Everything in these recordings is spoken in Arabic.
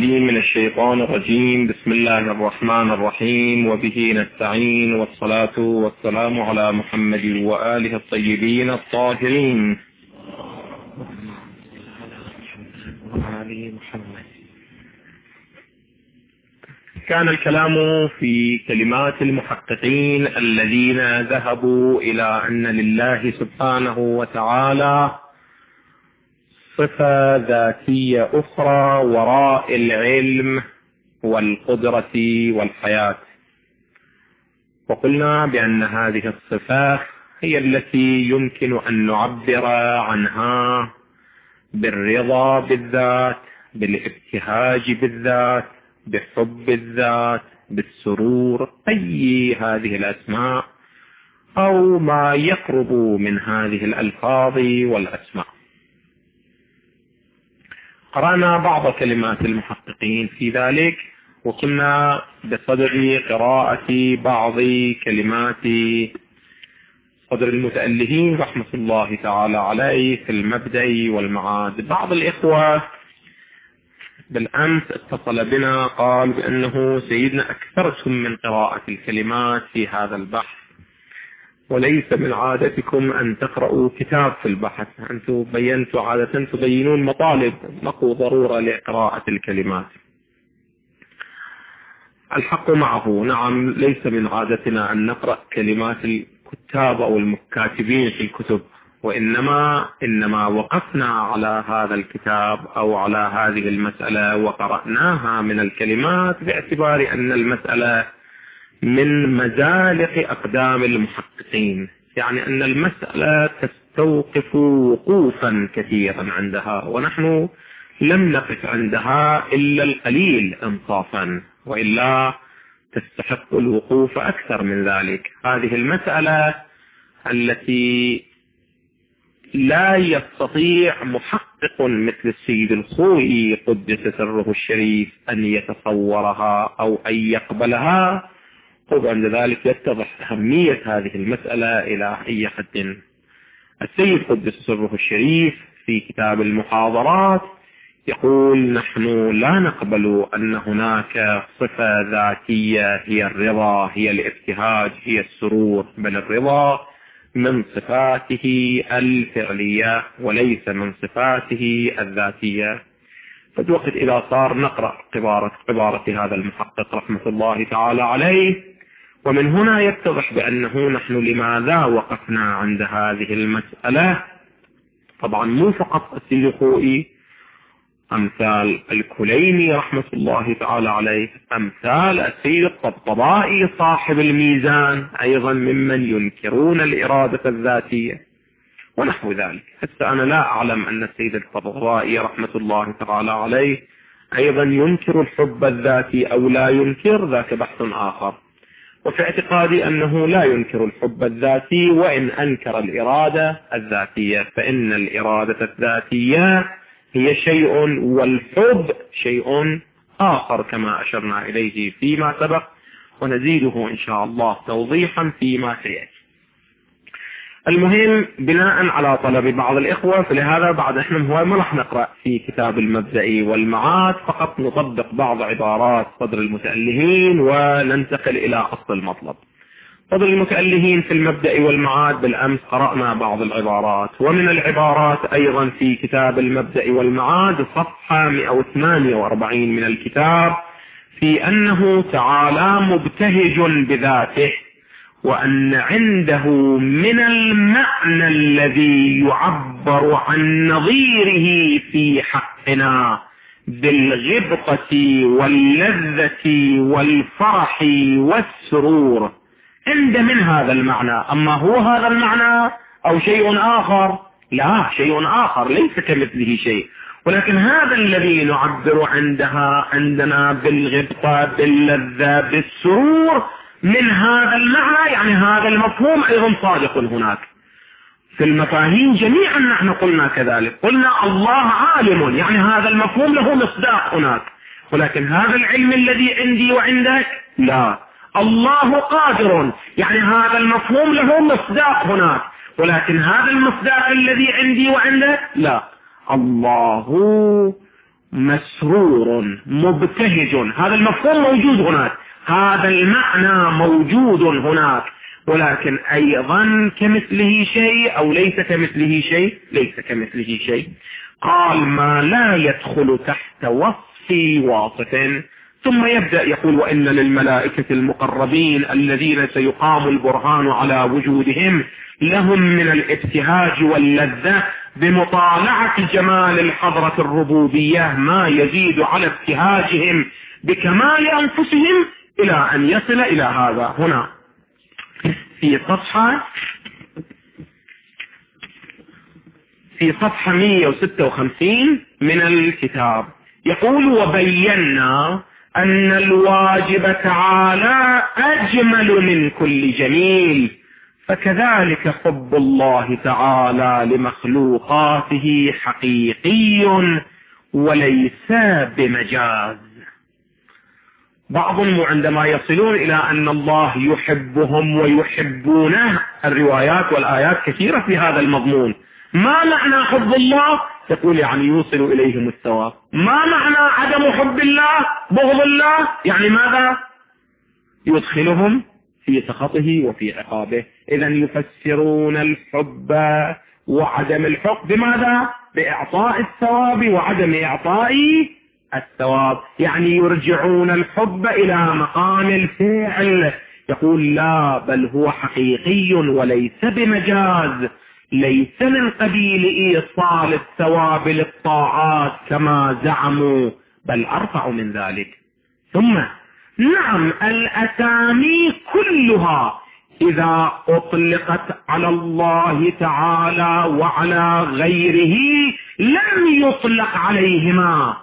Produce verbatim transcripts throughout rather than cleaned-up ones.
العليم من الشيطان الرجيم. بسم الله الرحمن الرحيم، وبه نستعين، والصلاة والسلام على محمد وآله الطيبين الطاهرين. كان الكلام في كلمات المحققين الذين ذهبوا إلى أن لله سبحانه وتعالى صفة ذاتية أخرى وراء العلم والقدرة والحياة، وقلنا بأن هذه الصفة هي التي يمكن أن نعبر عنها بالرضا بالذات، بالابتهاج بالذات، بحب الذات، بالسرور، أي هذه الأسماء أو ما يقرب من هذه الألفاظ والأسماء. قرأنا بعض كلمات المحققين في ذلك، وكنا بصدد قراءة بعض كلمات صدر المتألهين رحمة الله تعالى عليه في المبدأ والمعاد. بعض الإخوة بالأمس اتصل بنا قال بأنه سيدنا أكثرتم من قراءة الكلمات في هذا البحث، وليس من عادتكم أن تقرأوا كتاب في البحث، أنتم بينتوا عادة تبينون مطالب، ماكو ضرورة لقراءة الكلمات. الحق معه، نعم، ليس من عادتنا أن نقرأ كلمات الكتاب أو المكاتبين في الكتب، وإنما إنما وقفنا على هذا الكتاب أو على هذه المسألة وقرأناها من الكلمات باعتبار أن المسألة من مزالق أقدام المحققين، يعني أن المسألة تستوقف وقوفا كثيرا عندها، ونحن لم نقف عندها إلا القليل إنصافا، وإلا تستحق الوقوف أكثر من ذلك. هذه المسألة التي لا يستطيع محقق مثل السيد الخوئي قدس سره الشريف أن يتصورها أو أن يقبلها، وعند ذلك يتضح أهمية هذه المسألة إلى أي حد. السيد قدس سره الشريف في كتاب المحاضرات يقول: نحن لا نقبل أن هناك صفة ذاتية هي الرضا، هي الابتهاج، هي السرور، بل الرضا من صفاته الفعلية وليس من صفاته الذاتية. فالوقت إذا صار نقرأ عبارة عبارة هذا المحقق رحمة الله تعالى عليه، ومن هنا يتضح بأنه نحن لماذا وقفنا عند هذه المسألة. طبعا مو فقط السيد الخوئي، أمثال الكليني رحمة الله تعالى عليه، أمثال السيد الطبطبائي صاحب الميزان أيضا ممن ينكرون الإرادة الذاتية ونحو ذلك. حتى أنا لا أعلم أن السيد الطبطبائي رحمة الله تعالى عليه أيضا ينكر الحب الذاتي أو لا ينكر، ذاك بحث آخر. وفي اعتقادي أنه لا ينكر الحب الذاتي، وإن أنكر الإرادة الذاتية، فإن الإرادة الذاتية هي شيء والحب شيء آخر كما أشرنا إليه فيما سبق، ونزيده إن شاء الله توضيحا فيما سيأتي. المهم بناء على طلب بعض الإخوة، فلهذا بعد إحنا هو ما راح نقرأ في كتاب المبدأ والمعاد، فقط نطبق بعض عبارات صدر المتألهين وننتقل إلى أصل المطلب. صدر المتألهين في المبدأ والمعاد بالأمس قرأنا بعض العبارات، ومن العبارات أيضا في كتاب المبدأ والمعاد صفحة مئة وثمانية وأربعين من الكتاب، في أنه تعالى مبتهج بذاته، وأن عنده من المعنى الذي يعبر عن نظيره في حقنا بالغبطة واللذة والفرح والسرور، عند من هذا المعنى. أما هو هذا المعنى أو شيء آخر؟ لا، شيء آخر ليس كمثله شيء، ولكن هذا الذي نعبر عندها عندنا بالغبطة باللذة بالسرور من هذا المعنى، يعني هذا المفهوم أيضا صادق هناك في المفاهيم جميعا. نحن قلنا كذلك، قلنا الله عالم، يعني هذا المفهوم له مصداق هناك، ولكن هذا العلم الذي عندي وعندك لا. الله قادر، يعني هذا المفهوم له مصداق هناك، ولكن هذا المصداق الذي عندي وعندك لا. الله مسرور مبتهج، هذا المفهوم موجود هناك، هذا المعنى موجود هناك، ولكن أيضا كمثله شيء أو ليس كمثله شيء؟ ليس كمثله شيء. قال ما لا يدخل تحت وصف واصف، ثم يبدأ يقول وإن للملائكة المقربين الذين سيقام البرهان على وجودهم لهم من الابتهاج واللذة بمطالعة جمال الحضرة الربوبية ما يزيد على ابتهاجهم بكمال أنفسهم إلى أن يصل إلى هذا. هنا في صفحة في صفحة مئة وستة وخمسين من الكتاب يقول وبينا أن الواجب تعالى أجمل من كل جميل، فكذلك حب الله تعالى لمخلوقاته حقيقي وليس بمجاز. بعضهم عندما يصلون إلى أن الله يحبهم ويحبونه، الروايات والآيات كثيرة في هذا المضمون، ما معنى حب الله؟ يقول يعني يوصل إليهم الثواب. ما معنى عدم حب الله بغض الله؟ يعني ماذا؟ يدخلهم في سخطه وفي عقابه. إذن يفسرون الحب وعدم الحب بماذا؟ بإعطاء الثواب وعدم إعطاء الثواب، يعني يرجعون الحب إلى مقام الفعل. يقول لا، بل هو حقيقي وليس بمجاز، ليس من قبيل إيصال الثواب للطاعات كما زعموا، بل أرفع من ذلك. ثم نعم الأسامي كلها إذا أطلقت على الله تعالى وعلى غيره لم يطلق عليهما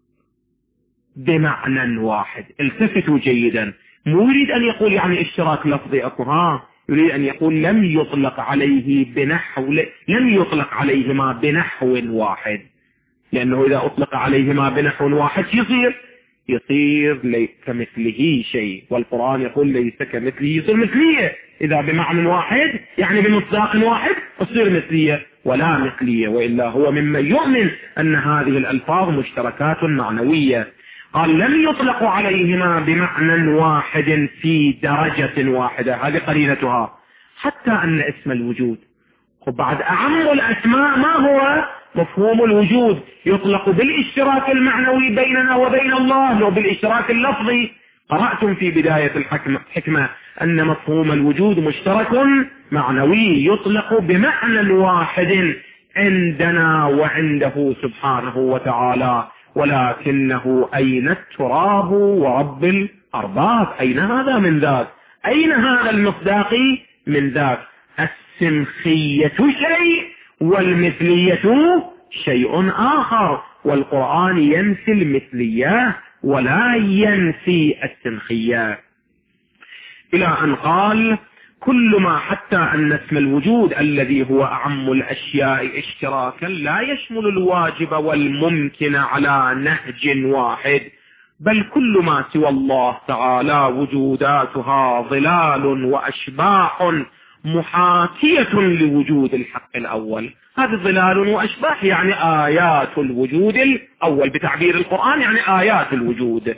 بمعنى واحد. التفتوا جيدا، مو يريد أن يقول يعني اشتراك لفظي أكو، ها يريد أن يقول لم يطلق عليه بنحو، لم يطلق عليهما بنحو واحد، لأنه إذا أطلق عليهما بنحو واحد يصير يصير ليس كمثله شيء، والقرآن يقول ليس كمثله، يصير مثلية. إذا بمعنى واحد يعني بمصداق واحد تصير مثلية ولا مثلية، وإلا هو ممن يؤمن أن هذه الألفاظ مشتركات معنوية. قال لم يطلق عليهما بمعنى واحد في درجة واحدة، هذه قرينتها، حتى أن اسم الوجود وبعد أعم الأسماء ما هو مفهوم الوجود يطلق بالاشتراك المعنوي بيننا وبين الله وبالاشتراك اللفظي. قرأتم في بداية الحكمة أن مفهوم الوجود مشترك معنوي يطلق بمعنى واحد عندنا وعنده سبحانه وتعالى، ولكنه أين التراب ورب الأرباب؟ أين هذا من ذاك؟ أين هذا المصداقي من ذاك؟ السمخية شيء والمثلية شيء آخر، والقرآن ينفي المثلية ولا ينفي السمخية، إلى أن قال كل ما حتى أن اسم الوجود الذي هو أعم الأشياء اشتراكا لا يشمل الواجب والممكن على نهج واحد، بل كل ما سوى الله تعالى وجوداتها ظلال وأشباح محاكية لوجود الحق الأول. هذه ظلال وأشباح يعني آيات الوجود الأول، بتعبير القرآن يعني آيات الوجود.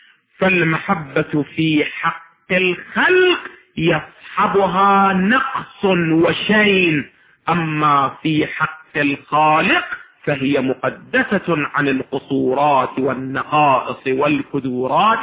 فالمحبة في حق الخلق يصحبها نقص وشين، أما في حق الخالق فهي مقدسة عن القصورات والنقائص والكدورات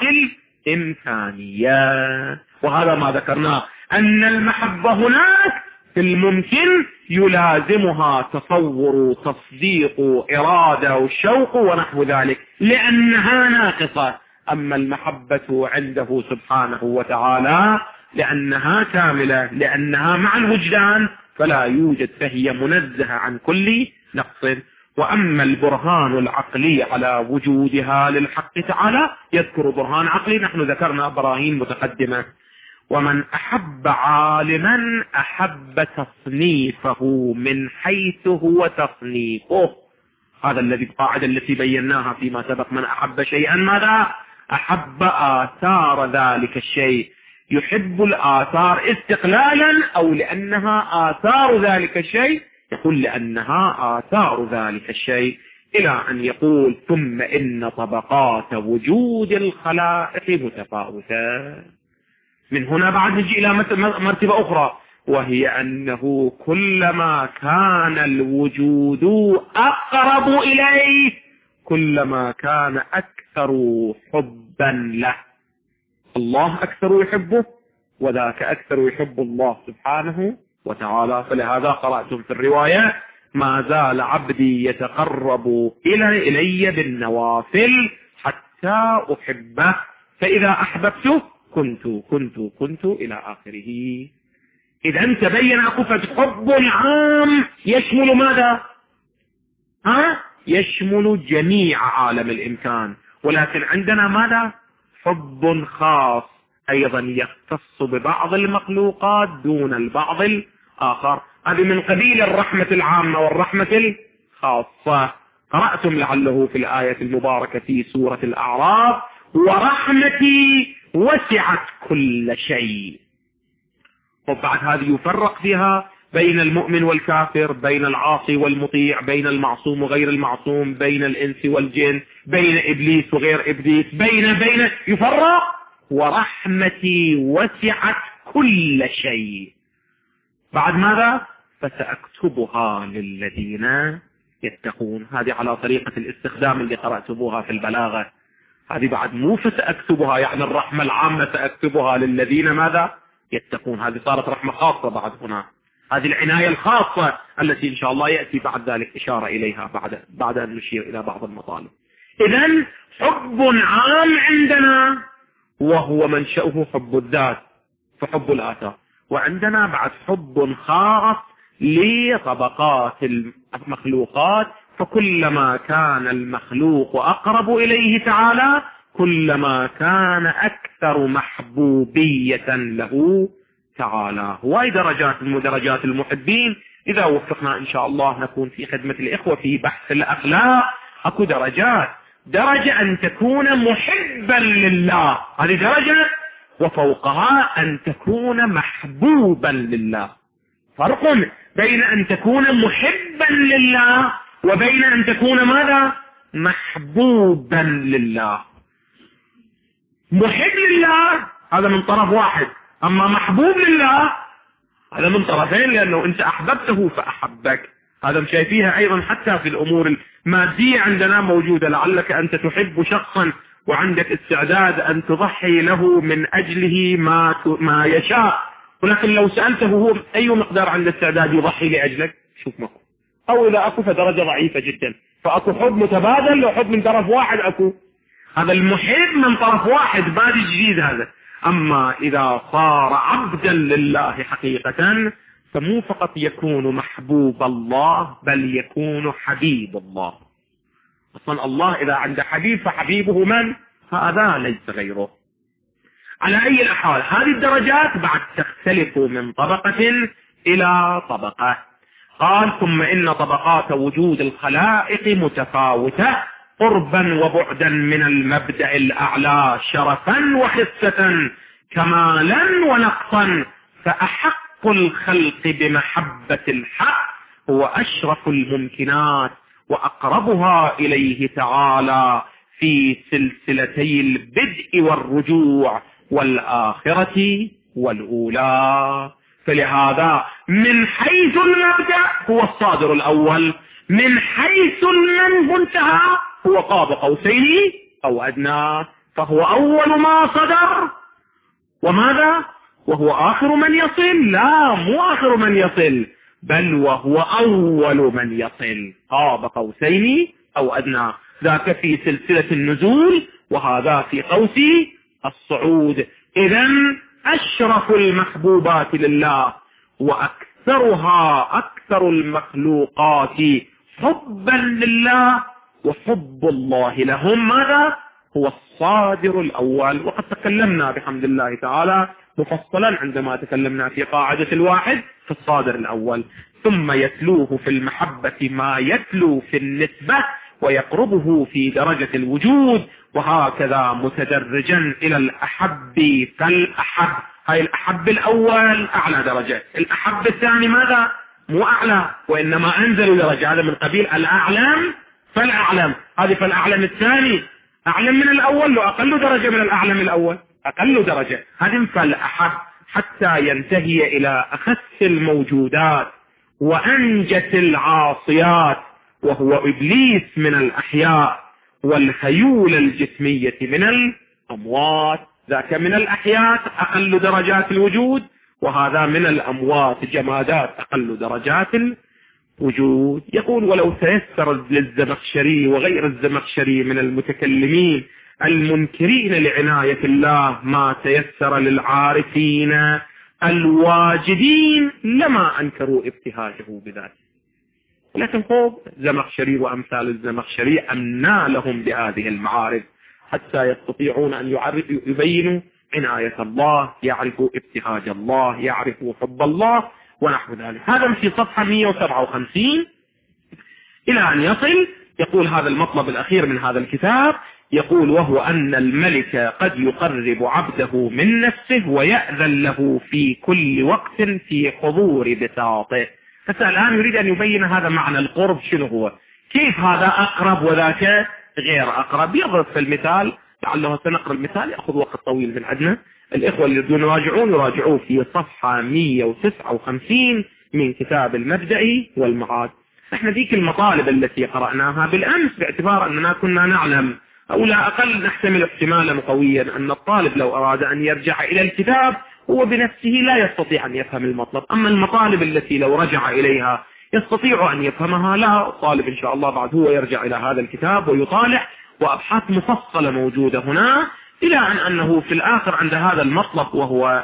الإمكانية. وهذا ما ذكرناه، أن المحبة هناك في الممكن يلازمها تصور تصديق إرادة وشوق ونحو ذلك لأنها ناقصة. أما المحبة عنده سبحانه وتعالى لأنها كاملة، لأنها مع الوجدان فلا يوجد، فهي منزهة عن كل نقص. وأما البرهان العقلي على وجودها للحق تعالى، يذكر برهان عقلي، نحن ذكرنا براهين متقدمة. ومن أحب عالما أحب تصنيفه من حيث هو تصنيفه، هذا الذي القاعدة التي بيناها فيما سبق، من أحب شيئا ماذا؟ أحب آثار ذلك الشيء. يحب الآثار استقلالا أو لأنها آثار ذلك الشيء؟ يقول لأنها آثار ذلك الشيء. إلى أن يقول ثم إن طبقات وجود الخلائق متفاوتة. من هنا بعد نجي إلى مرتبة أخرى، وهي أنه كلما كان الوجود أقرب إليه كلما كان أكثر حبا له. الله أكثر يحبه، وذاك أكثر يحب الله سبحانه وتعالى. فلهذا قرأتم في الرواية ما زال عبدي يتقرب إلي, إلي بالنوافل حتى أحبه، فإذا أحببته كنت كنت كنت إلى آخره. إذا تبين أقفة حب عام يشمل ماذا؟ ها؟ يشمل جميع عالم الإمكان، ولكن عندنا ماذا؟ حب خاص أيضا يختص ببعض المخلوقات دون البعض الآخر. هذه من قبيل الرحمة العامة والرحمة الخاصة. قرأتم لعله في الآية المباركة في سورة الأعراف ورحمتي وسعت كل شيء. وبعد هذه يفرق فيها بين المؤمن والكافر، بين العاصي والمطيع، بين المعصوم وغير المعصوم، بين الإنس والجن، بين إبليس وغير إبليس، بين بين يفرق. ورحمتي وسعت كل شيء. بعد ماذا؟ فسأكتبها للذين يتقون. هذه على طريقة الاستخدام اللي قرأتموها في البلاغة. هذه بعد مو فسأكتبها يعني الرحمة العامة سأكتبها للذين ماذا؟ يتقون. هذه صارت رحمة خاصة بعد هنا. هذه العناية الخاصة التي إن شاء الله يأتي بعد ذلك إشارة إليها بعد بعد أن نشير إلى بعض المطالب. إذن حب عام عندنا وهو منشأه حب الذات فحب الآثار، وعندنا بعد حب خاص لطبقات المخلوقات، فكلما كان المخلوق أقرب إليه تعالى كلما كان أكثر محبوبية له تعالى. وهي درجات من درجات المحبين. إذا وفقنا إن شاء الله نكون في خدمة الإخوة في بحث الأخلاق. أكو درجات، درجة أن تكون محبا لله، هذه درجة، وفوقها أن تكون محبوبا لله. فرق بين أن تكون محبا لله وبين أن تكون ماذا؟ محبوبا لله. محب لله هذا من طرف واحد، أما محبوب لله هذا من طرفين، لأنه أنت أحببته فأحبك. هذا شايفيها أيضا حتى في الأمور المادية عندنا موجودة. لعلك أنت تحب شخصا وعندك استعداد أن تضحي له من أجله ما ما يشاء، ولكن لو سألته هو أي مقدار عنده استعداد يضحي لأجلك، شوف مكو. أو إذا أكو فدرجة ضعيفة جدا، فأكو حب متبادل وحب من طرف واحد. أكو هذا المحب من طرف واحد بادي جديد هذا. أما إذا صار عبدا لله حقيقة فمو فقط يكون محبوب الله بل يكون حبيب الله. أصلا الله إذا عنده حبيب فحبيبه من؟ هذا ليس غيره. على أي الأحوال هذه الدرجات بعد تختلف من طبقة إلى طبقة. قال ثم إن طبقات وجود الخلائق متفاوتة قربا وبعدا من المبدأ الأعلى شرفا وحسة كمالا ونقصا، فأحق الخلق بمحبة الحق هو أشرف الممكنات وأقربها إليه تعالى في سلسلتي البدء والرجوع والآخرة والأولى. فلهذا من حيث المبدأ هو الصادر الأول، من حيث المنتهى هو قاب قوسين أو أدنى، فهو أول ما صدر وماذا؟ وهو آخر من يصل. لا، مو آخر من يصل بل وهو أول من يصل، قاب قوسين أو أدنى. ذاك في سلسلة النزول وهذا في قوس الصعود. إذن أشرف المحبوبات لله وأكثرها أكثر المخلوقات حبا لله وحب الله لهم ماذا؟ هو الصادر الأول. وقد تكلمنا بحمد الله تعالى مفصلا عندما تكلمنا في قاعدة الواحد في الصادر الأول. ثم يتلوه في المحبة ما يتلو في النسبة ويقربه في درجة الوجود، وهكذا متدرجا إلى الأحب فالأحب. هاي الأحب الأول أعلى درجة، الأحب الثاني ماذا؟ مو أعلى وإنما أنزل درجة، هذا من قبيل الأعلم فالأعلم، هذه فالأعلم الثاني أعلم من الأول وأقل درجة من الأعلم الأول، أقل درجة، هذه فالأحب، حتى ينتهي إلى أخس الموجودات وأنجس العاصيات، وهو إبليس من الأحياء والهيول الجسمية من الأموات. ذاك من الأحياء أقل درجات الوجود، وهذا من الأموات جمادات أقل درجات الوجود. يقول: ولو تيسر للزمخشري وغير الزمخشري من المتكلمين المنكرين لعناية الله ما تيسر للعارفين الواجدين لما أنكروا ابتهاجه بذاته. لكن خوف زمخشري وأمثال الزمخشري أمنا لهم بهذه المعارف حتى يستطيعون أن يبينوا عناية الله، يعرفوا ابتهاج الله، يعرفوا حب الله ونحو ذلك. هذا في صفحة مئة وسبعة وخمسين إلى أن يصل. يقول هذا المطلب الأخير من هذا الكتاب، يقول: وهو أن الملك قد يقرب عبده من نفسه ويأذن له في كل وقت في حضور بساطه. فسأل الآن يريد أن يبين هذا معنى القرب شنو هو، كيف هذا أقرب وذاك غير أقرب. يضرب في المثال، لعله سنقرأ المثال يأخذ وقت طويل من عندنا. الإخوة اللي يريدون يراجعون يراجعوه في صفحة مئة وتسعة وخمسين من كتاب المبدئي والمعاد. احنا ذيك المطالب التي قرأناها بالأمس باعتبار أننا كنا نعلم أو لا أقل نحتمل احتمالا قويا أن الطالب لو أراد أن يرجع إلى الكتاب هو بنفسه لا يستطيع أن يفهم المطلب، أما المطالب التي لو رجع إليها يستطيع أن يفهمها. لا، الطالب إن شاء الله بعد هو يرجع إلى هذا الكتاب ويطالع، وأبحاث مفصلة موجودة هنا، إلى أن أنه في الآخر عند هذا المطلب، وهو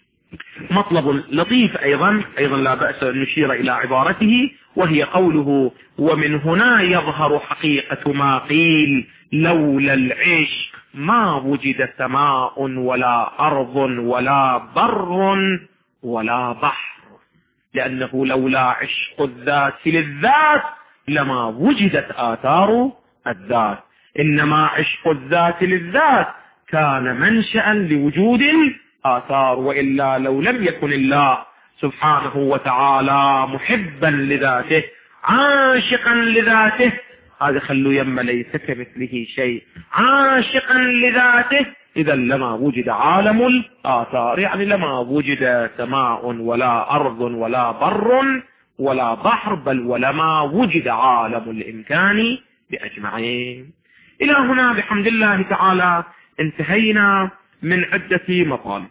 مطلب لطيف أيضا أيضا لا بأس أن نشير إلى عبارته، وهي قوله: ومن هنا يظهر حقيقة ما قيل لولا العشق ما وجد سماء ولا أرض ولا بر ولا بحر، لأنه لولا عشق الذات للذات لما وجدت آثار الذات، إنما عشق الذات للذات كان منشأ لوجود الآثار، وإلا لو لم يكن الله سبحانه وتعالى محبا لذاته عاشقا لذاته، هذا خلوا يم ليس كمثله شيء، عاشقا لذاته، إذا لما وجد عالم الآثار، يعني لما وجد سماء ولا أرض ولا بر ولا بحر، بل ولما وجد عالم الإمكان بأجمعين. إلى هنا بحمد الله تعالى انتهينا من عدة مطالب.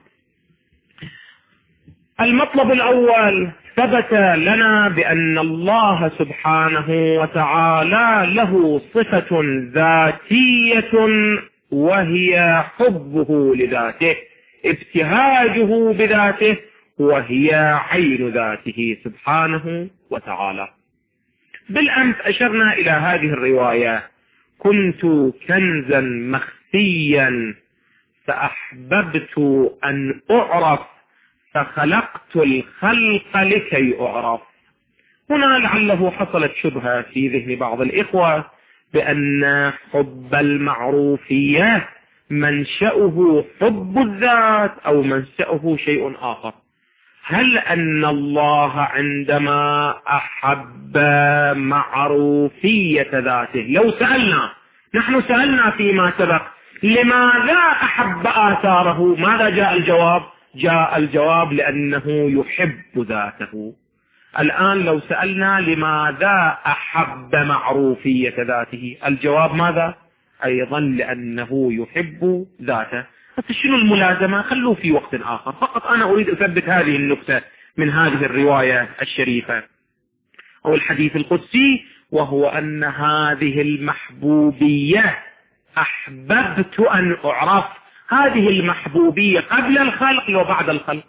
المطلب الأول: ثبت لنا بأن الله سبحانه وتعالى له صفة ذاتية وهي حبه لذاته، ابتهاجه بذاته، وهي عين ذاته سبحانه وتعالى. بالأمس أشرنا إلى هذه الرواية: كنت كنزا مخفيا فأحببت أن أعرف فخلقت الخلق لكي أعرف. هنا لعله حصلت شبهة في ذهن بعض الإخوة بأن حب المعروفية منشأه حب الذات أو منشأه شيء آخر. هل أن الله عندما أحب معروفية ذاته، لو سألنا، نحن سألنا فيما سبق لماذا أحب آثاره، ماذا جاء الجواب؟ جاء الجواب لأنه يحب ذاته. الآن لو سألنا لماذا أحب معروفية ذاته، الجواب ماذا؟ أيضا لأنه يحب ذاته. بس شنو الملازمة؟ خلوه في وقت آخر، فقط أنا أريد أثبت هذه النقطة من هذه الرواية الشريفة أو الحديث القدسي، وهو أن هذه المحبوبية أحببت أن أعرف. هذه المحبوبية قبل الخلق وبعد الخلق.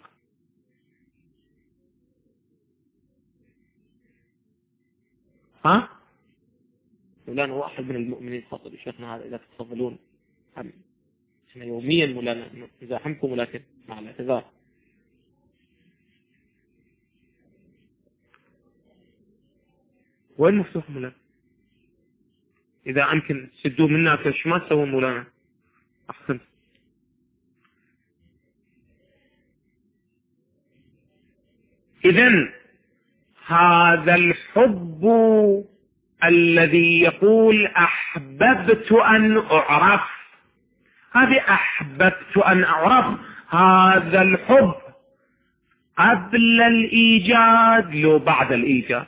ها؟ مولانا واحد من المؤمنين فضل شيخنا هذا، إذا تفضلون احنا يوميا مولانا نزاحمكم، ولكن مع الاعتذار. وين مفتوح مولانا؟ إذا أمكن تسدوه منا كش ما تسوون مولانا. أحسن. إذن هذا الحب الذي يقول أحببت أن أعرف، هذه أحببت أن أعرف، هذا الحب قبل الإيجاد لو بعد الإيجاد؟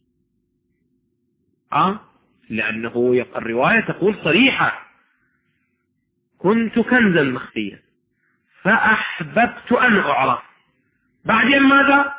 أه؟ لأنه الرواية تقول صريحة: كنت كنزا مخفيا فأحببت أن أعرف، بعدين ماذا؟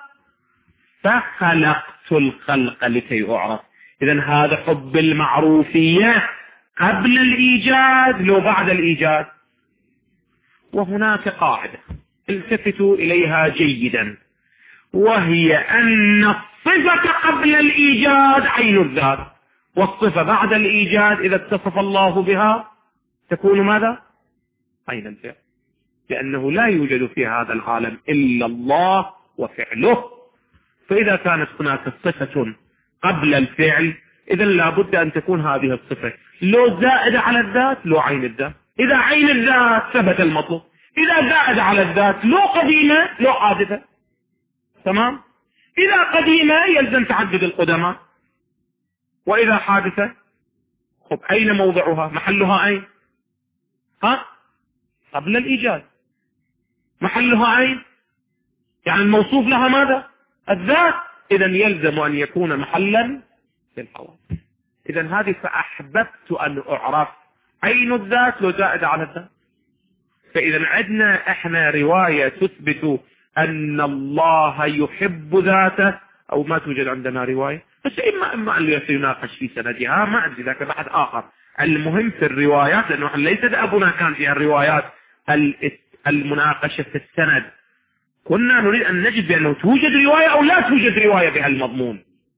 فخلقت الخلق لكي أعرف. إذن هذا حب المعروفية قبل الإيجاد لو بعد الإيجاد. وهناك قاعدة التفتوا إليها جيدا، وهي أن الصفة قبل الإيجاد عين الذات، والصفة بعد الإيجاد إذا اتصف الله بها تكون ماذا؟ عين الفعل، لأنه لا يوجد في هذا العالم إلا الله وفعله. فإذا كانت هناك صفة قبل الفعل إذا لابد أن تكون هذه الصفة لو زائدة على الذات لو عين الذات. إذا عين الذات ثبت المطلوب، إذا زائد على الذات لو قديمة لو حادثة. تمام؟ إذا قديمة يلزم تعدد القدماء، وإذا حادثة خب أين موضعها؟ محلها أين؟ ها؟ قبل الإيجاد. محلها أين؟ يعني الموصوف لها ماذا؟ الذات. إذا يلزم أن يكون محلا للحوادث. إذا هذه فأحببت أن أعرف عين الذات لو زائد على الذات. فإذا عندنا إحنا رواية تثبت أن الله يحب ذاته، أو ما توجد عندنا رواية، بس إما إما أن يناقش في سندها، ما عندي ذاك بحث آخر. المهم في الروايات، لأنه ليس أبونا كان فيها الروايات المناقشة في السند، كنا نريد أن نجد بأنه توجد رواية أو لا توجد رواية بها المضمون.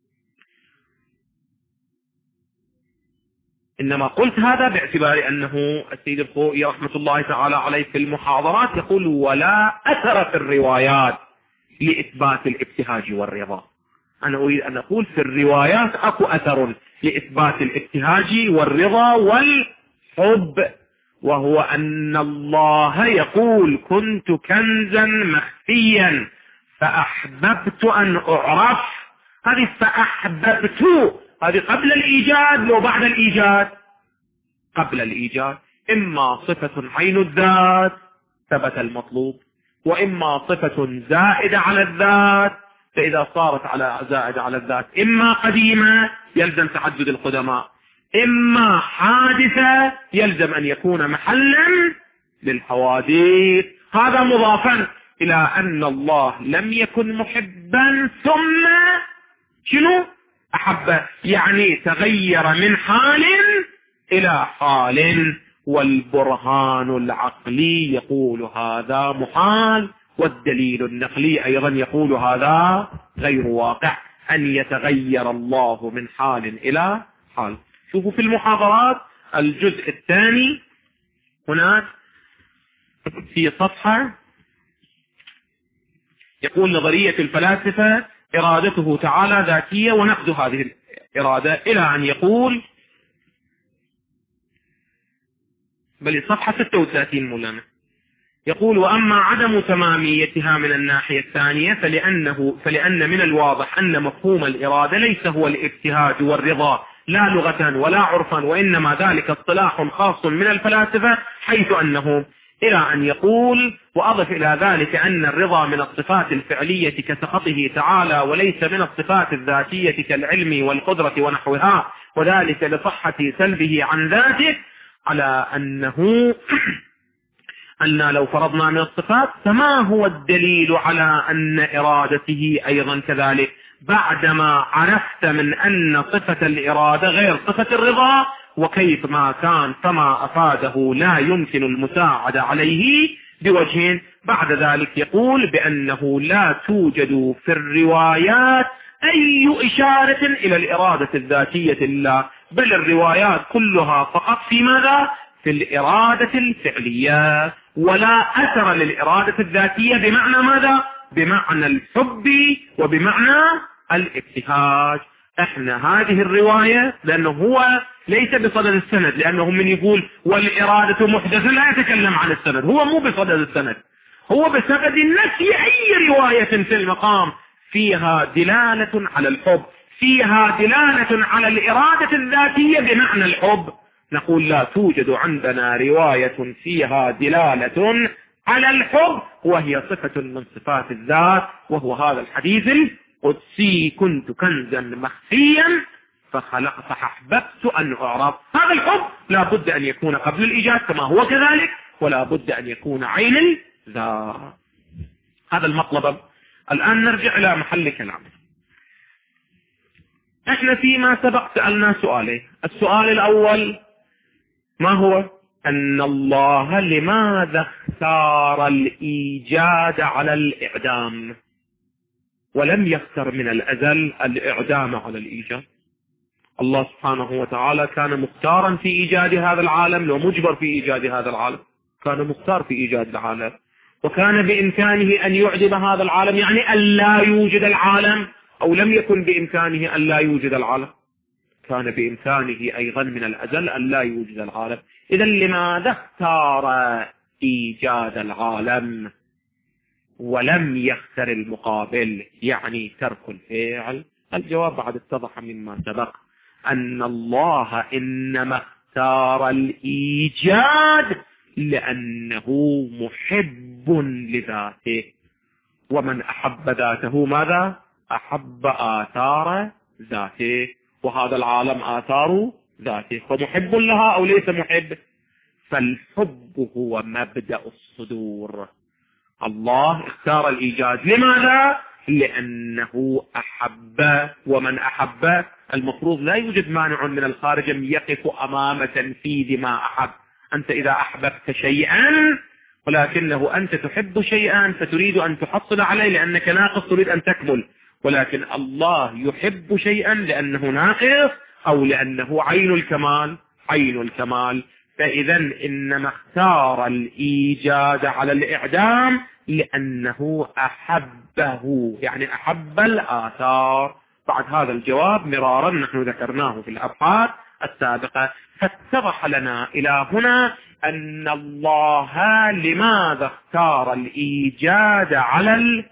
إنما قلت هذا باعتبار أنه السيد الخوئي رحمة الله تعالى عليه في المحاضرات يقول: ولا أثر في الروايات لإثبات الابتهاج والرضا. أنا أريد أن أقول في الروايات أكو أثر لإثبات الابتهاج والرضا والحب، وهو أن الله يقول: كنت كنزا مخفيا فأحببت أن أعرف. هذه فأحببت هذه قبل الإيجاد لو بعد الإيجاد؟ قبل الإيجاد. إما صفة عين الذات ثبت المطلوب، وإما صفة زائدة على الذات، فإذا صارت على زائدة على الذات إما قديمة يلزم تعدد القدماء، إما حادثة يلزم أن يكون محلا للحوادث. هذا مضافا إلى أن الله لم يكن محبا ثم شنو؟ أحب، يعني تغير من حال إلى حال. والبرهان العقلي يقول هذا محال، والدليل النقلي أيضا يقول هذا غير واقع، أن يتغير الله من حال إلى حال. شوفوا في المحاضرات الجزء الثاني هناك في صفحة يقول: نظرية الفلاسفة إرادته تعالى ذاتية ونقد هذه الإرادة، إلى أن يقول بل صفحة ستة وثلاثين مولانا يقول: وأما عدم تماميتها من الناحية الثانية فلأنه فلأن من الواضح أن مفهوم الإرادة ليس هو الابتهاج والرضا لا لغة ولا عرفا، وإنما ذلك اصطلاح خاص من الفلاسفة، حيث أنه إلى أن يقول: وأضف إلى ذلك أن الرضا من الصفات الفعلية كسخطه تعالى، وليس من الصفات الذاتية كالعلم والقدرة ونحوها، وذلك لصحة سلبه عن ذاته، على أنه أن لو فرضنا من الصفات فما هو الدليل على أن إرادته أيضا كذلك، بعدما عرفت من أن صفة الإرادة غير صفة الرضا، وكيف ما كان فما أفاده لا يمكن المساعدة عليه بوجهين. بعد ذلك يقول بأنه لا توجد في الروايات أي إشارة إلى الإرادة الذاتية لله، بل الروايات كلها فقط في ماذا؟ في الإرادة الفعلية، ولا أثر للإرادة الذاتية بمعنى ماذا؟ بمعنى الحب وبمعنى الابتهاج. احنا هذه الرواية لأنه هو ليس بصدد السند، لأنه من يقول والإرادة محدثة لا يتكلم عن السند، هو مو بصدد السند، هو بسبب النفي. أي رواية في المقام فيها دلالة على الحب، فيها دلالة على الإرادة الذاتية بمعنى الحب، نقول لا توجد عندنا رواية فيها دلالة على الحب وهي صفة من صفات الذات، وهو هذا الحديث القدسي: كنت كنزا مخفيا فخلق فأحببت أن أعرف. هذا الحب لا بد أن يكون قبل الإيجاد كما هو كذلك، ولا بد أن يكون عين الذات. هذا المطلب. الآن نرجع إلى محل كلامنا. احنا فيما سبق سألنا سؤالين. السؤال الأول ما هو؟ أن الله لماذا اختار الإيجاد على الإعدام ولم يختر من الأزل الإعدام على الإيجاد؟ الله سبحانه وتعالى كان مختارا في إيجاد هذا العالم، لو مجبر في إيجاد هذا العالم، كان مختار في إيجاد العالم، وكان بإمكانه أن يعدم هذا العالم، يعني أن لا يوجد العالم، أو لم يكن بإمكانه أن لا يوجد العالم، كان بإمكانه أيضا من الأزل أن لا يوجد العالم. إذا لماذا اختار إيجاد العالم ولم يختر المقابل، يعني ترك الفعل؟ الجواب بعد اتضح مما سبق أن الله إنما اختار الإيجاد لأنه محب لذاته، ومن أحب ذاته ماذا؟ أحب آثار ذاته، وهذا العالم آثار ذاته، فمحب لها أو ليس محب؟ فالحب هو مبدأ الصدور. الله اختار الإيجاد، لماذا؟ لأنه أحب، ومن أحب المفروض لا يوجد مانع من الخارج يقف أمام تنفيذ ما أحب. أنت إذا أحببت شيئا ولكنه أنت تحب شيئا فتريد أن تحصل عليه لأنك ناقص تريد أن تكمل، ولكن الله يحب شيئا لأنه ناقص أو لأنه عين الكمال، عين الكمال. فإذا إنما اختار الإيجاد على الإعدام لأنه أحبه، يعني أحب الآثار. بعد هذا الجواب مرارا نحن ذكرناه في الأبحاث السابقة، فاتضح لنا إلى هنا أن الله لماذا اختار الإيجاد على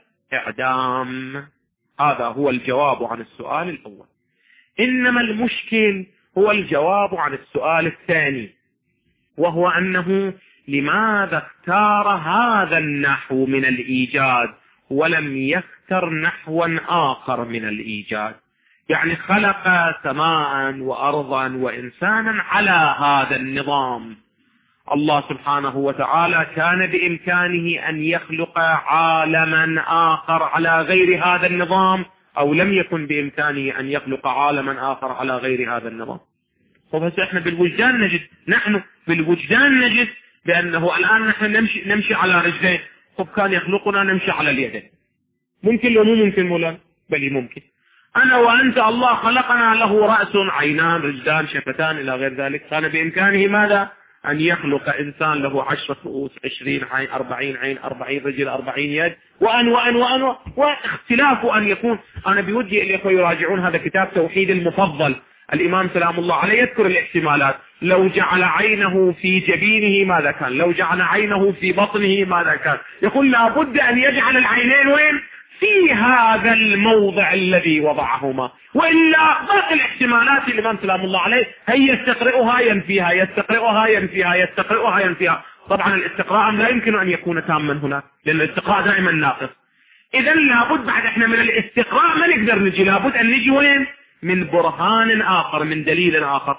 الإعدام. هذا هو الجواب عن السؤال الأول. إنما المشكل هو الجواب عن السؤال الثاني، وهو أنه لماذا اختار هذا النحو من الإيجاد ولم يختر نحوا آخر من الإيجاد؟ يعني خلق سماء وأرضا وإنسانا على هذا النظام. الله سبحانه وتعالى كان بإمكانه أن يخلق عالما آخر على غير هذا النظام، أو لم يكن بإمكانه أن يخلق عالما آخر على غير هذا النظام. وبس احنا بالوجدان نجد، نحن بالوجدان نجد بأنه الآن نحن نمشي, نمشي على رجلين، طب كان يخلقنا نمشي على اليدين. ممكن لو مو ممكن مولانا؟ بل ممكن. أنا وأنت الله خلقنا له رأس، عينان، رجلان، شفتان إلى غير ذلك. كان بإمكانه ماذا؟ أن يخلق إنسان له عشرة رؤوس، عشرين عين، أربعين عين، أربعين رجل، أربعين يد، وأن وأن وأن واختلاف أن يكون. أنا بودي الإخوة يراجعون هذا كتاب توحيد المفضل، الإمام سلام الله عليه يذكر الاحتمالات. لو جعل عينه في جبينه ماذا كان؟ لو جعل عينه في بطنه ماذا كان؟ يقول لابد أن يجعل العينين وين؟ في هذا الموضع الذي وضعهما، وإلا باقي الاحتمالات الإمام سلام الله عليه هي يستقرئها ينفيها، يستقرئها ينفيها، يستقرئها ينفيها. طبعا الاستقراء لا يمكن أن يكون تاما هنا، لأن الاستقراء دائما ناقص. إذا لابد بعد احنا من الاستقراء ما نقدر نجي، لابد أن نجي وين؟ من برهان آخر، من دليل آخر.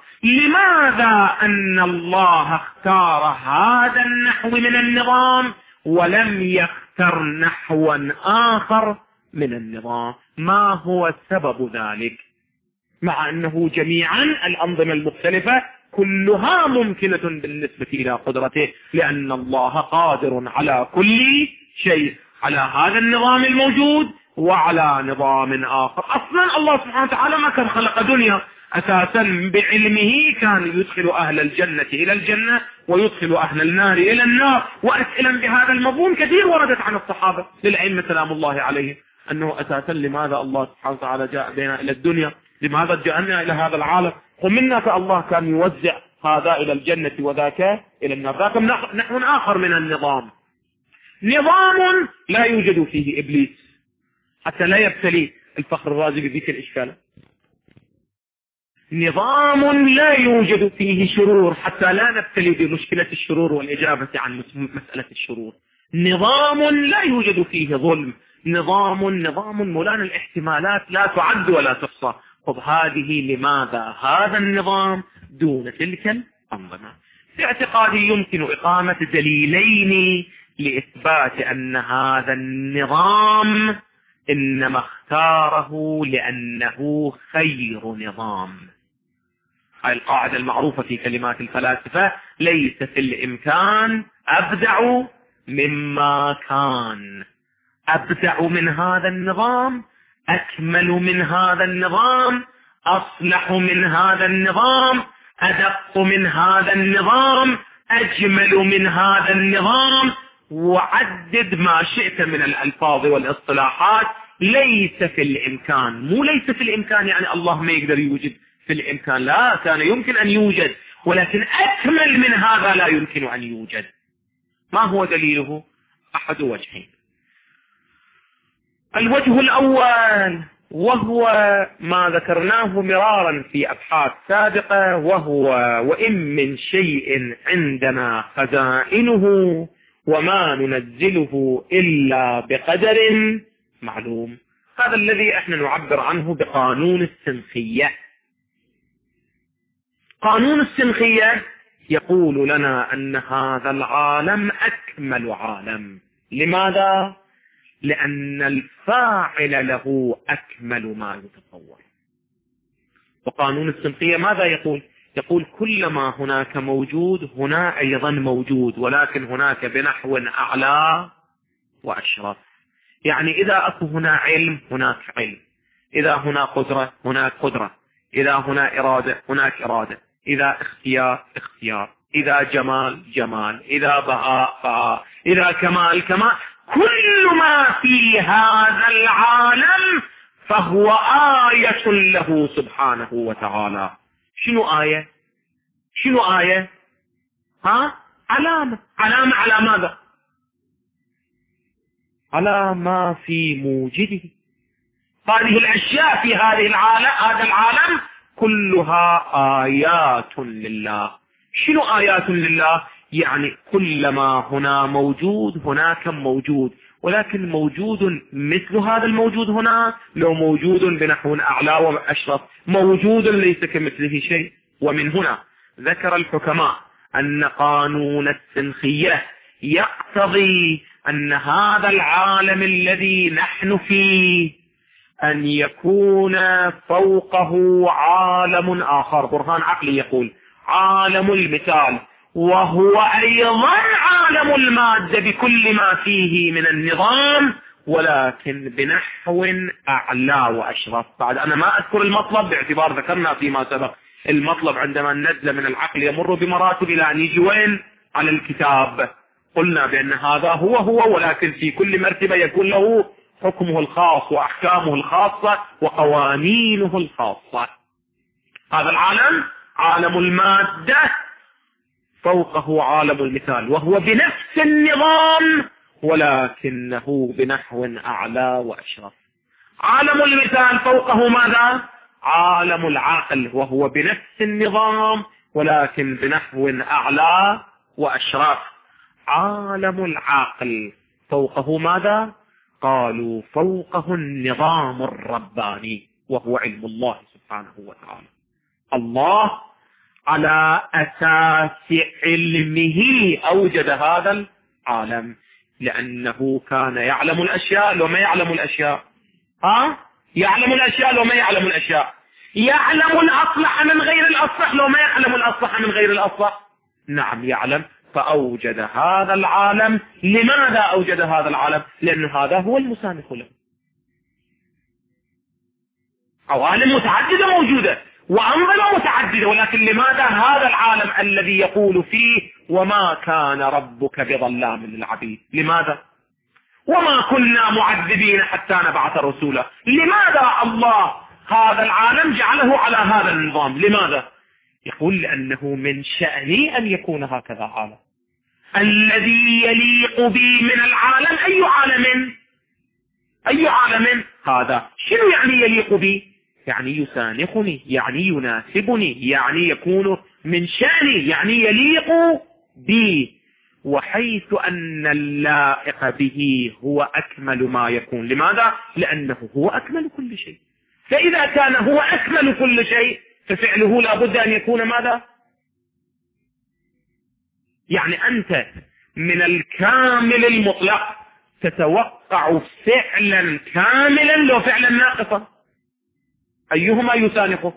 لماذا أن الله اختار هذا النحو من النظام ولم يختر نحوا آخر من النظام؟ ما هو سبب ذلك؟ مع أنه جميعا الأنظمة المختلفة كلها ممكنة بالنسبة إلى قدرته، لأن الله قادر على كل شيء، على هذا النظام الموجود وعلى نظام آخر. أصلا الله سبحانه وتعالى ما كان خلق دنيا، أساسا بعلمه كان يدخل أهل الجنة إلى الجنة ويدخل أهل النار إلى النار. وأسئلة بهذا المضمون كثير وردت عن الصحابة للأئمة سلام الله عليهم، أنه أساسا لماذا الله سبحانه وتعالى جاء بنا إلى الدنيا، لماذا جاءنا إلى هذا العالم، ومنا فالله كان يوزع هذا إلى الجنة وذاك إلى النار. ذاك نحو آخر من النظام، نظام لا يوجد فيه إبليس حتى لا يبتلي الفخر الرازي بذيك الإشكال. نظام لا يوجد فيه شرور، حتى لا نبتلي بمشكلة الشرور والإجابة عن مسألة الشرور. نظام لا يوجد فيه ظلم، نظام نظام مولانا الاحتمالات لا تعد ولا تحصى. طب هذه لماذا هذا النظام دون تلك الأنظمة؟ في اعتقادي يمكن إقامة دليلين لإثبات أن هذا النظام إنما اختاره لأنه خير نظام. هاي القاعدة المعروفة في كلمات الفلاسفة: ليس في الإمكان أبدع مما كان. أبدع من هذا النظام، أكمل من هذا النظام، أصلح من هذا النظام، أدق من هذا النظام، أجمل من هذا النظام، وعدد ما شئت من الألفاظ والاصطلاحات. ليس في الإمكان، مو ليس في الإمكان يعني الله ما يقدر يوجد في الإمكان، لا، كان يمكن أن يوجد، ولكن أكمل من هذا لا يمكن أن يوجد. ما هو دليله؟ أحد وجهين. الوجه الأول وهو ما ذكرناه مرارا في أبحاث سابقة، وهو: وإن من شيء عندنا خزائنه وما ننزله إلا بقدر معلوم. هذا الذي احنا نعبر عنه بقانون السنخية. قانون السنخية يقول لنا أن هذا العالم أكمل عالم. لماذا؟ لأن الفاعل له أكمل ما يتصور. وقانون السنخية ماذا يقول؟ يقول كلما هناك موجود هنا أيضا موجود، ولكن هناك بنحو أعلى وأشرف. يعني إذا أكو هنا علم هناك علم، إذا هنا قدرة هناك قدرة، إذا هنا إرادة هناك إرادة، إذا اختيار اختيار، إذا جمال جمال، إذا بهاء بهاء، إذا كمال كمال. كل ما في هذا العالم فهو آية له سبحانه وتعالى. شنو آية؟ شنو آية؟ ها؟ علامة. علامة على ماذا؟ على ما في موجده. هذه الأشياء في هذه العالم هذا العالم كلها آيات لله. شنو آيات لله؟ يعني كلما هنا موجود هناك موجود، ولكن موجود مثل هذا الموجود هنا، لو موجود بنحو أعلى وأشرف، موجود ليس كمثله شيء. ومن هنا ذكر الحكماء أن قانون السنخية يقتضي أن هذا العالم الذي نحن فيه أن يكون فوقه عالم آخر. برهان عقلي يقول عالم المثال، وهو أيضا عالم المادة بكل ما فيه من النظام، ولكن بنحو أعلى وأشرف. بعد أنا ما أذكر المطلب باعتبار ذكرنا فيما سبق المطلب عندما نزل من العقل يمر بمراتب إلى أن يجي وين؟ على الكتاب. قلنا بأن هذا هو هو، ولكن في كل مرتبة يكون له حكمه الخاص وأحكامه الخاصة وقوانينه الخاصة. هذا العالم عالم المادة، فوقه عالم المثال، وهو بنفس النظام ولكنه بنحو أعلى وأشرف. عالم المثال فوقه ماذا؟ عالم العقل، وهو بنفس النظام ولكن بنحو أعلى وأشرف. عالم العقل فوقه ماذا؟ قالوا فوقه النظام الرباني، وهو علم الله سبحانه وتعالى. الله على أساس علمه أوجد هذا العالم، لأنه كان يعلم الأشياء لو ما يعلم الأشياء. ها؟ يعلم الأشياء لو ما يعلم الأشياء. يعلم الأصلح من غير الأصلح لو ما يعلم الأصلح من غير الأصلح. نعم يعلم، فأوجد هذا العالم. لماذا أوجد هذا العالم؟ لأن هذا هو المسامح له. عوالم متعددة موجودة وأنظمة متعددة، ولكن لماذا هذا العالم الذي يقول فيه وما كان ربك بظلام للعبيد؟ لماذا؟ وما كنا معذبين حتى نبعث رسولا. لماذا الله هذا العالم جعله على هذا النظام؟ لماذا؟ يقول لأنه من شأني أن يكون هكذا عالم. الذي يليق بي من العالم أي عالم؟ أي عالم هذا؟ شنو يعني يليق بي؟ يعني يسانخني، يعني يناسبني، يعني يكون من شأني، يعني يليق بي. وحيث أن اللائق به هو أكمل ما يكون. لماذا؟ لأنه هو أكمل كل شيء. فإذا كان هو أكمل كل شيء ففعله لا بد أن يكون ماذا؟ يعني أنت من الكامل المطلق تتوقع فعلا كاملا لو فعلا ناقصا. أيهما يسانخه؟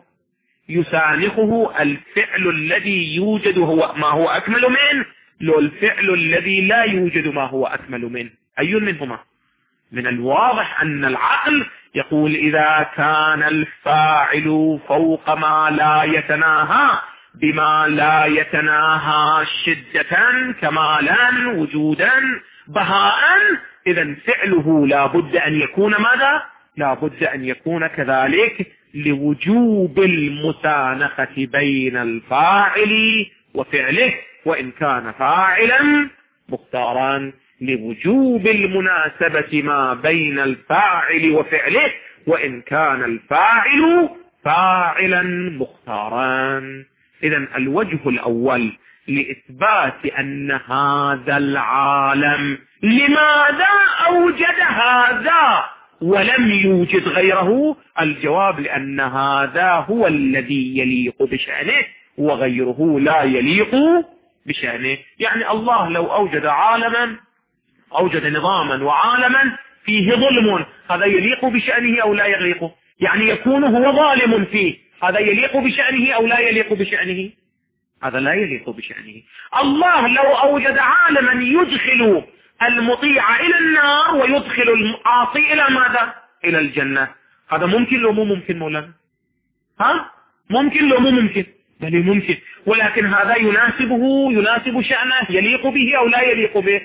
يسانخه الفعل الذي يوجد هو ما هو أكمل منه، لو الفعل الذي لا يوجد ما هو أكمل منه. أي منهما؟ من الواضح أن العقل يقول إذا كان الفاعل فوق ما لا يتناهى بما لا يتناهى شدة كمالا وجودا بهاء، إذا فعله لا بد أن يكون ماذا؟ لا بد أن يكون كذلك، لوجوب المسانخة بين الفاعل وفعله، وإن كان فاعلا مختارا، لوجوب المناسبة ما بين الفاعل وفعله، وإن كان الفاعل فاعلا مختارا. إذا الوجه الأول لإثبات أن هذا العالم لماذا أوجد هذا ولم يوجد غيره؟ الجواب لأن هذا هو الذي يليق بشأنه وغيره لا يليق بشأنه. يعني الله لو أوجد عالما، أوجد نظاما وعالما فيه ظلم، هذا يليق بشأنه أو لا يليق؟ يعني يكون هو ظالم فيه، هذا يليق بشأنه أو لا يليق بشأنه؟ هذا لا يليق بشأنه. الله لو أوجد عالما يدخل المطيع إلى النار ويدخل العاصي إلى ماذا؟ إلى الجنة، هذا ممكن لو مو ممكن مولانا؟ ها؟ ممكن لو مو ممكن؟ بل ممكن، ولكن هذا يناسبه، يناسب شأنه، يليق به أو لا يليق به؟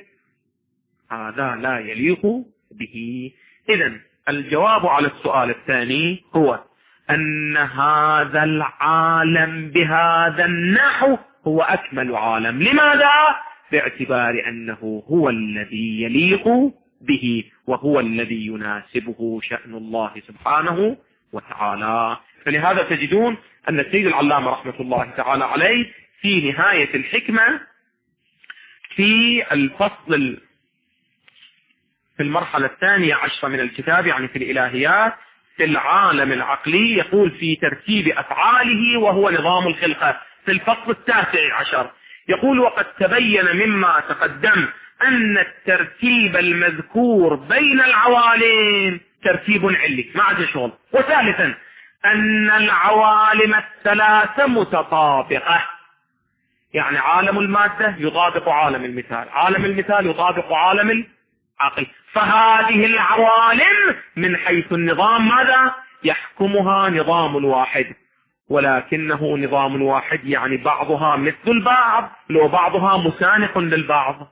هذا لا يليق به. إذن الجواب على السؤال الثاني هو أن هذا العالم بهذا النحو هو أكمل عالم. لماذا؟ باعتبار أنه هو الذي يليق به وهو الذي يناسبه شأن الله سبحانه وتعالى. فلهذا تجدون أن السيد العلامة رحمة الله تعالى عليه في نهاية الحكمة في الفصل في المرحلة الثانية عشرة من الكتاب، يعني في الإلهيات في العالم العقلي، يقول في ترتيب أفعاله وهو نظام الخلقة في الفصل التاسع عشر، يقول وقد تبين مما تقدم أن الترتيب المذكور بين العوالم ترتيب علي ما عاد شغل. وثالثا أن العوالم الثلاثة متطابقة، يعني عالم المادة يطابق عالم المثال، عالم المثال يطابق عالم العقل. فهذه العوالم من حيث النظام ماذا؟ يحكمها نظام واحد، ولكنه نظام واحد يعني بعضها مثل البعض، لو بعضها مسانخ للبعض.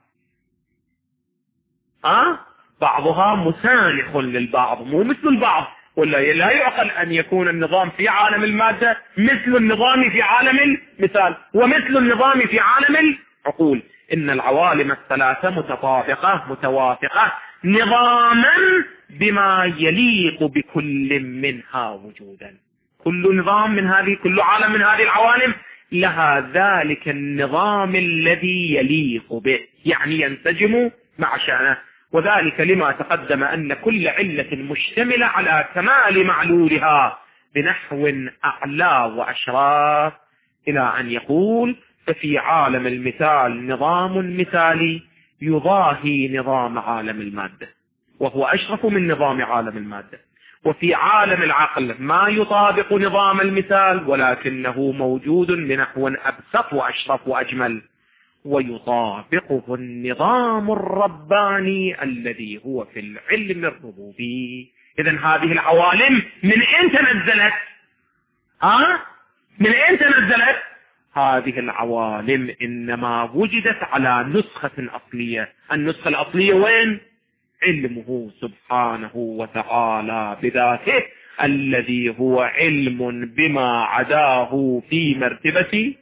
أه؟ بعضها مسانخ للبعض مو مثل البعض. ولا لا يعقل أن يكون النظام في عالم المادة مثل النظام في عالم المثال ومثل النظام في عالم العقول. إن العوالم الثلاثة متطابقة متوافقة نظاما بما يليق بكل منها وجودا. كل نظام من هذه، كل عالم من هذه العوالم لها ذلك النظام الذي يليق به، يعني ينسجم مع شأنه. وذلك لما تقدم أن كل علة مشتملة على كمال معلولها بنحو أعلى وأشراف، إلى أن يقول ففي عالم المثال نظام مثالي يضاهي نظام عالم المادة وهو أشرف من نظام عالم المادة، وفي عالم العقل ما يطابق نظام المثال ولكنه موجود بنحو أبسط وأشرف وأجمل، ويطابقه النظام الرباني الذي هو في العلم الربوبي. إذن هذه العوالم من أين تنزلت؟ ها؟ من أين تنزلت؟ هذه العوالم إنما وجدت على نسخة أصلية. النسخة الأصلية وين؟ علمه سبحانه وتعالى بذاته الذي هو علم بما عداه في مرتبة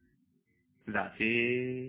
ذاته.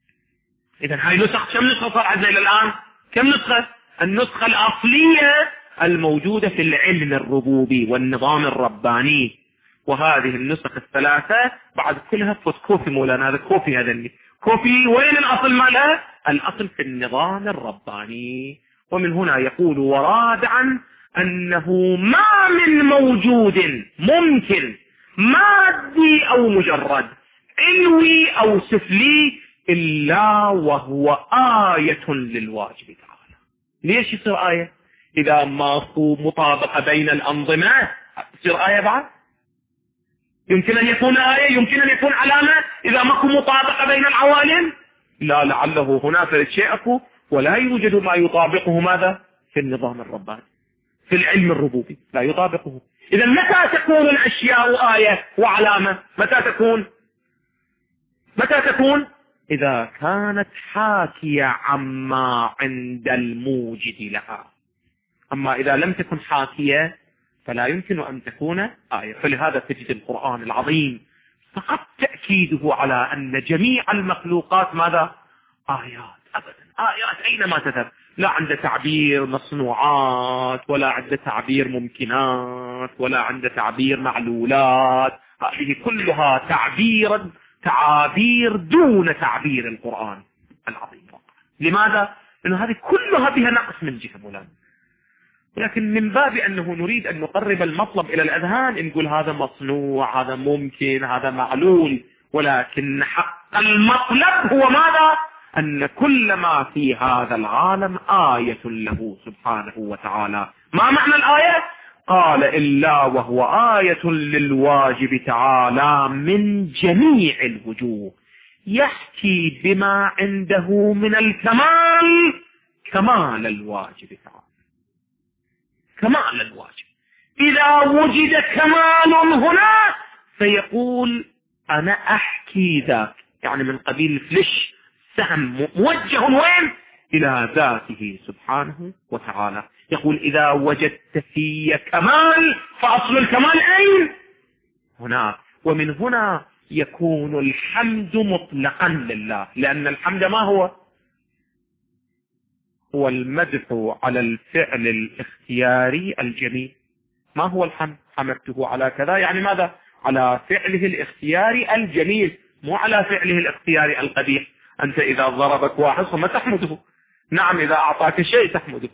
إذن هاي نسخ، كم نسخة صار عندنا إلى الآن؟ كم نسخة؟ النسخة الأصلية الموجودة في العلم الربوبي والنظام الرباني. وهذه النسخ الثلاثة بعد كلها فوتوكوبي مولانا، هذا كوبي، هذا اللي كوبي. وين الأصل مالها؟ الأصل في النظام الرباني. ومن هنا يقول ورادعا أنه ما من موجود ممكن مادي أو مجرد، علوي أو سفلي، إلا وهو آية للواجب تعالى. ليش يصير آية؟ إذا ماكو مطابقة بين الأنظمة تصير آية بعد؟ يمكن أن يكون آية، يمكن أن يكون علامة إذا ماكو مطابقة بين العوالم؟ لا، لعله هناك شيء أكو ولا يوجد ما يطابقه. ماذا؟ في النظام الرباني، في العلم الربوبي لا يطابقه. إذا متى تكون الأشياء آية وعلامة؟ متى تكون؟ متى تكون؟ إذا كانت حاكية عما عند الموجد لها. أما إذا لم تكن حاكية فلا يمكن أن تكون آية. فلهذا تجد القرآن العظيم فقط تأكيده على أن جميع المخلوقات ماذا؟ آيات. أبدا آيات أينما تذهب، لا عند تعبير مصنوعات، ولا عند تعبير ممكنات، ولا عند تعبير معلولات. هذه كلها تعبير تعابير دون تعبير القرآن العظيم. لماذا؟ لأن هذه كلها بها نقص من جهة مولانا. لكن من باب أنه نريد أن نقرب المطلب إلى الأذهان نقول هذا مصنوع، هذا ممكن، هذا معلول. ولكن حق المطلب هو ماذا؟ أن كل ما في هذا العالم آية له سبحانه وتعالى. ما معنى الآية؟ قال إلا وهو آية للواجب تعالى من جميع الوجوه، يحكي بما عنده من الكمال كمال الواجب تعالى، كمال الواجب. إذا وجد كمال هنا فيقول أنا أحكي ذاك، يعني من قبيل فلش سهم موجه وين؟ إلى ذاته سبحانه وتعالى. يقول إذا وجدت في كمال فأصل الكمال أين؟ هنا. ومن هنا يكون الحمد مطلقا لله، لأن الحمد ما هو؟ هو المدح على الفعل الاختياري الجميل. ما هو الحمد؟ حمدته على كذا، يعني ماذا؟ على فعله الاختياري الجميل، مو على فعله الاختياري القبيح. أنت إذا ضربك واحد فما تحمده، نعم إذا أعطاك شيء تحمده.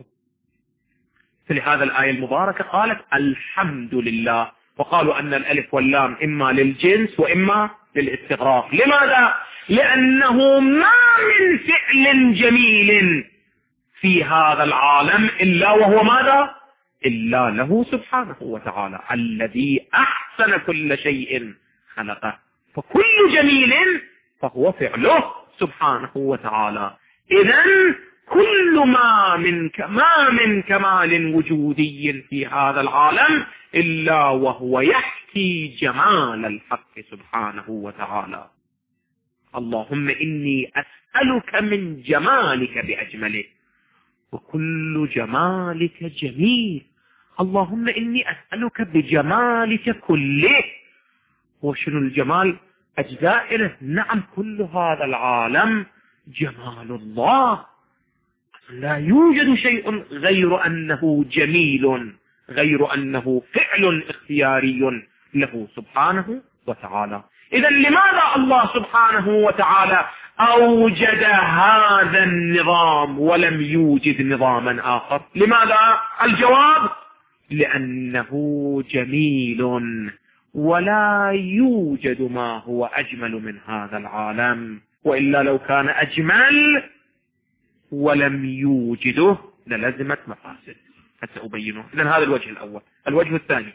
فلهذا الآية المباركة قالت الحمد لله، وقالوا أن الألف واللام إما للجنس وإما للاستغراق. لماذا؟ لأنه ما من فعل جميل في هذا العالم إلا وهو ماذا؟ إلا له سبحانه وتعالى الذي أحسن كل شيء خلقه. فكل جميل فهو فعله سبحانه وتعالى. إذن كل ما من ما من كمال وجودي في هذا العالم إلا وهو يحكي جمال الحق سبحانه وتعالى. اللهم إني أسألك من جمالك بأجمله، وكل جمالك جميل. اللهم إني أسألك بجمالك كله. وشنو الجمال؟ أجزائه. نعم كل هذا العالم جمال الله، لا يوجد شيء غير أنه جميل، غير أنه فعل اختياري له سبحانه وتعالى. إذا لماذا الله سبحانه وتعالى أوجد هذا النظام ولم يوجد نظاما آخر؟ لماذا؟ الجواب لأنه جميل، ولا يوجد ما هو أجمل من هذا العالم. وإلا لو كان أجمل ولم يوجده للزمت مفاسد، سأبينه. إذن هذا الوجه الأول. الوجه الثاني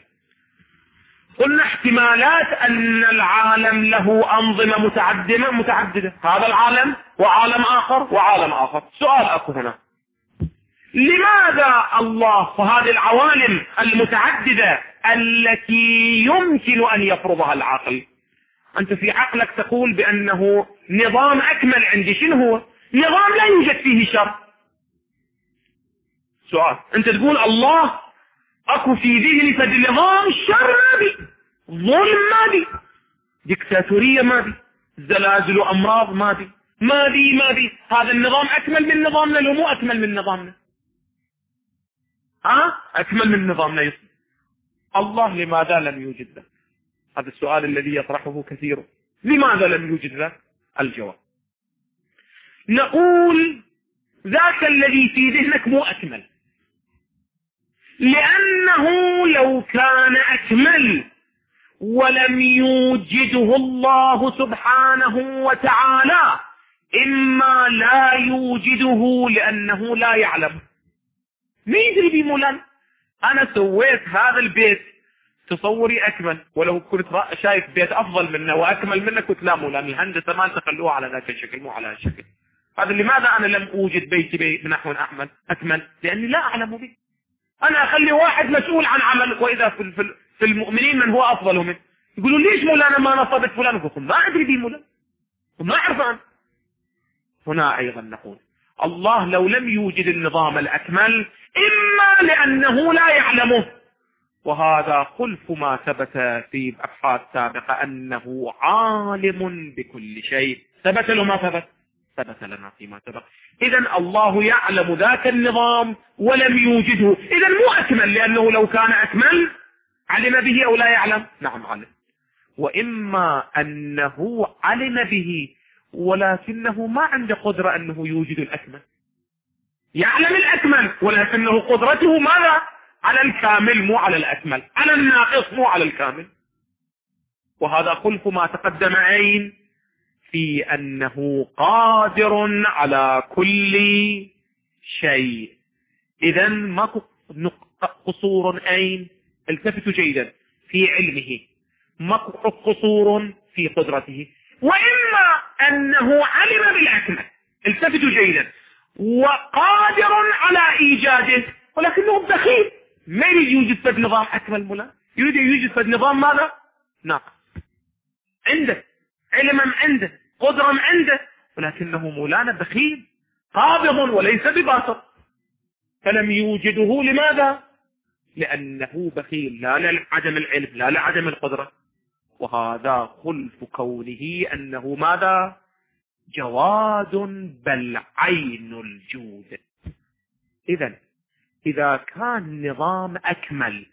قلنا احتمالات أن العالم له أنظمة متعددة متعددة هذا العالم وعالم آخر وعالم آخر. سؤال أكو هنا، لماذا الله فهذه العوالم المتعددة التي يمكن أن يفرضها العقل؟ أنت في عقلك تقول بأنه نظام أكمل عندي. شنو هو؟ نظام لا يوجد فيه شر. سؤال، أنت تقول الله أكو في ذهني فد نظام شر ما بي، ظلم ما بي، ديكتاتورية ما بي، زلازل وأمراض ما بي، ما بي ما بي. هذا النظام أكمل من نظامنا لو مو أكمل من نظامنا؟ ها أكمل من نظامنا يصبح. الله لماذا لم يوجد ذلك؟ هذا السؤال الذي يطرحه كثير. لماذا لم يوجد ذلك؟ الجواب نقول ذاك الذي في ذهنك مو أكمل، لأنه لو كان أكمل ولم يوجده الله سبحانه وتعالى، إما لا يوجده لأنه لا يعلم. مين يدري بي مولانا؟ أنا سويت هذا البيت تصوري أكمل، ولو كنت شايف بيت أفضل منه وأكمل منه كنت لا مولانا الهندسة ما تخلوها على ذاك الشكل مو على هالشكل. هذا لماذا أنا لم أوجد بيتي بي بنحو أحمد أكمل؟ لأني لا أعلم به. أنا أخلي واحد مسؤول عن عمل، وإذا في, في, في المؤمنين من هو أفضل منه يقولوا ليش مولانا ما نصبت فلان؟ قلت ما أدري به مولانا وما أعرف عنه. هنا أيضا نقول الله لو لم يوجد النظام الأكمل إما لأنه لا يعلمه، وهذا خلف ما ثبت في أبحاث سابقة أنه عالم بكل شيء. ثبت له ما ثبت؟ ثبت لنا فيما سبق. إذن الله يعلم ذاك النظام ولم يوجده، إذن مو أكمل، لأنه لو كان أكمل علم به أو لا يعلم؟ نعم علم. وإما أنه علم به ولكنه ما عنده قدرة أنه يوجد الأكمل. يعلم الأكمل ولكنه قدرته ماذا؟ على الكامل مو على الأكمل، على الناقص مو على الكامل. وهذا خلف ما تقدم أين؟ في أنه قادر على كل شيء. إذن ما قصور أين؟ التفتوا جيدا في علمه، ما قصور في قدرته. وإما أنه علم بالأكمل، التفتوا جيدا، وقادر على إيجاده ولكنه بخيل، ما يريد يوجد فد نظام أكمل ملا، يريد يوجد فد نظام ماذا؟ ناقص. عنده علما، عنده قدرا، عنده، ولكنه مولانا بخيل قابض وليس بباسط، فلم يوجده. لماذا؟ لأنه بخيل، لا لعدم العلم لا لعدم القدرة. وهذا خلف كونه أنه ماذا؟ جواد بل عين الجود. إذن إذا كان نظام أكمل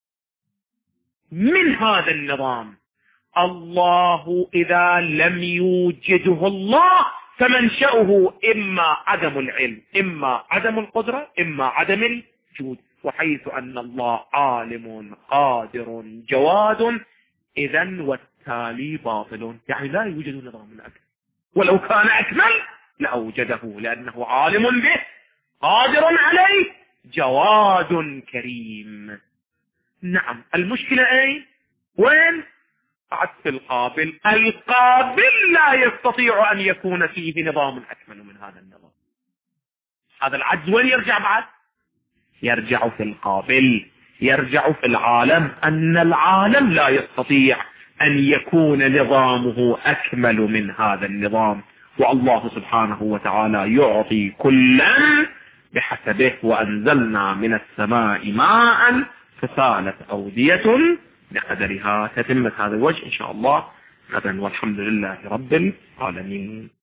من هذا النظام، الله إذا لم يوجده الله فمنشأه إما عدم العلم، إما عدم القدرة، إما عدم الجود. وحيث أن الله عالم قادر جواد، إذن والتالي باطل، يعني لا يوجد نظام أكمل. ولو كان أكمل لأوجده، لأنه عالم به قادر عليه جواد كريم. نعم، المشكلة أين؟ وين؟ عكس القابل. القابل لا يستطيع أن يكون فيه نظام أكمل من هذا النظام. هذا العجز وين يرجع بعد؟ يرجع في القابل، يرجع في العالم، أن العالم لا يستطيع أن يكون نظامه أكمل من هذا النظام. والله سبحانه وتعالى يعطي كلا بحسبه. وأنزلنا من السماء ماء فسالت أودية بقدرها. تتمت هذا الوجه إن شاء الله غدا، والحمد لله رب العالمين.